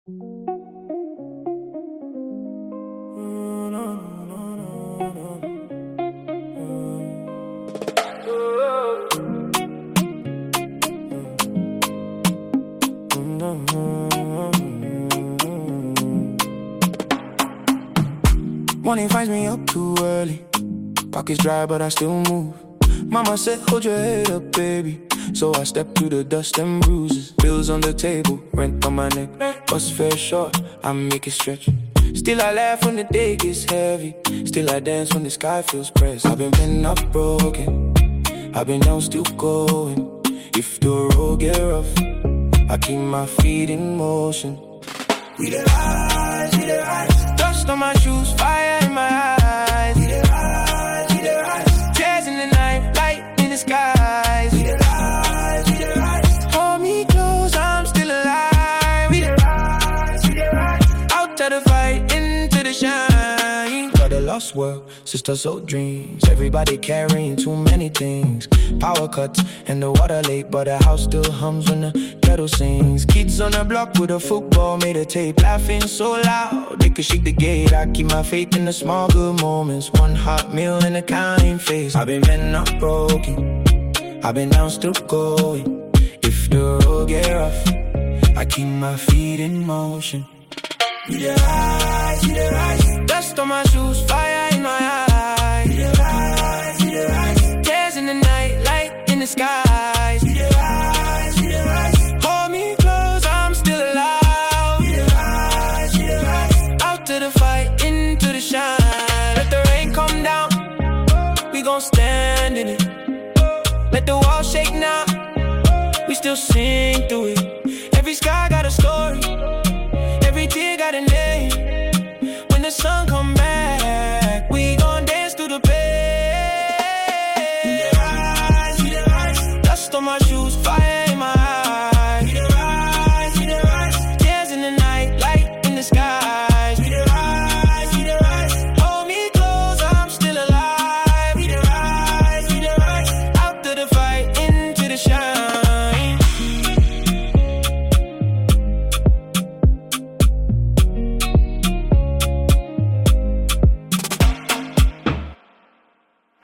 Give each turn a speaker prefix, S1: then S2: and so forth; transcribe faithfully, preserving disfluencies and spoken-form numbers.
S1: Morning finds me up too early. Pockets dry, but I still move. Mama said, hold your head up, baby. So I step through the dust and bruises. Bills on the table, rent on my neck. Bus fare short, I make it stretch. Still I laugh when the day gets heavy. Still I dance when the sky feels pressed. I've been bent up broken, I've been down still going. If the road get rough, I keep my feet in motion. We the rise, we the rise. Dust on my shoes, fire in my eyes. We the rise, we the rise. Tears in the night, light in the skies. We the rise, we the rise. Hold me close, I'm still alive. We the rise, we the rise. Out to the fight, into the shine. Got a lost world, sisters old dreams. Everybody carrying too many things. Power cuts and the water late, but the house still hums when the kettle sings. Kids on the block with a football made a tape, laughing so loud they could shake the gate. I keep my faith in the small good moments. One hot meal and a kind face. I've been bent not broken, I've been down still going. If the road get rough, I keep my feet in motion. We the rise, we the rise. Dust on my shoes, fire in my eyes. We the rise, we the rise. Tears in the night, light in the skies. We the rise, we the rise. Hold me close, I'm still alive. We the rise, we the rise. Out to the fight, into the shine. Let the rain come down, we gon' stand in it. Let the walls shake now, we still sing through it. Every sky got a story,